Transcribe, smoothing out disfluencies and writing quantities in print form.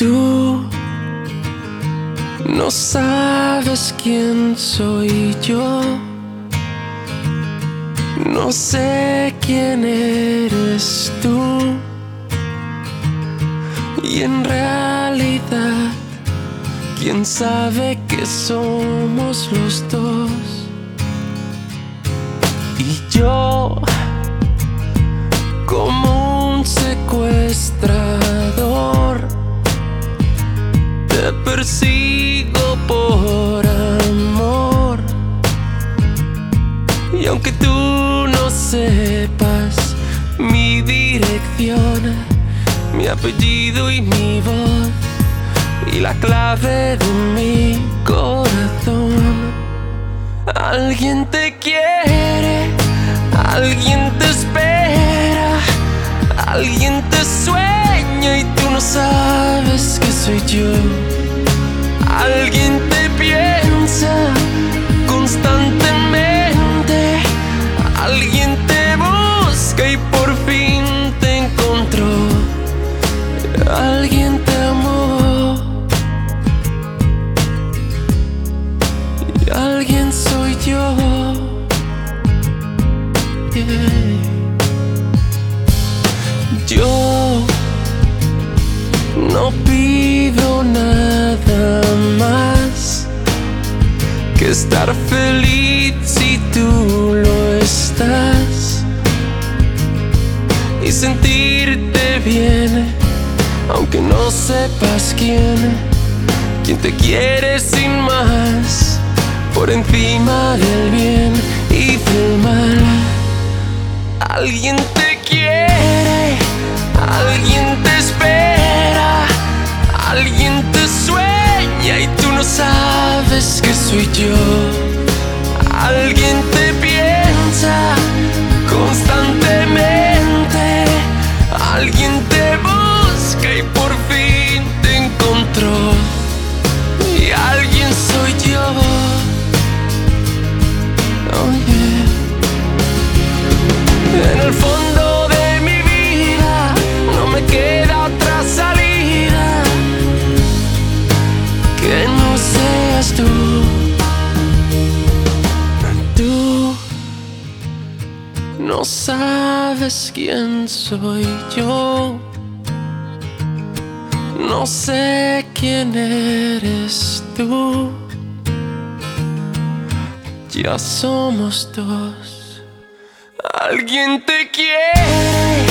Tú no sabes quién soy yo, no sé quién eres tú, y en realidad, quién sabe que somos los dos. Y yo, como un secuestrador, te persigo por amor. Y aunque tú no sepas mi dirección, mi apellido y mi voz, y la clave de mi corazón, alguien te quiere, alguien te espera, alguien te sueña y tú no sabes que soy yo. Alguien te piensa constantemente, alguien te busca y por fin te encontró. Alguien te amó y alguien soy yo. Yeah. Yo no pido nada más que estar feliz si tú lo estás, y sentirte bien aunque no sepas quién te quiere sin más, por encima del bien y del mal. Alguien te quiere, alguien te espera, alguien te sueña y tú no sabes que soy yo. Alguien te piensa constantemente, alguien te busca y por fin te encontró. Y alguien soy yo. Oh yeah. En el fondo de mi vida no me queda otra salida que no seas tú. Tú no sabes quién soy yo, no sé quién eres tú. Ya somos dos. Alguien te quiere,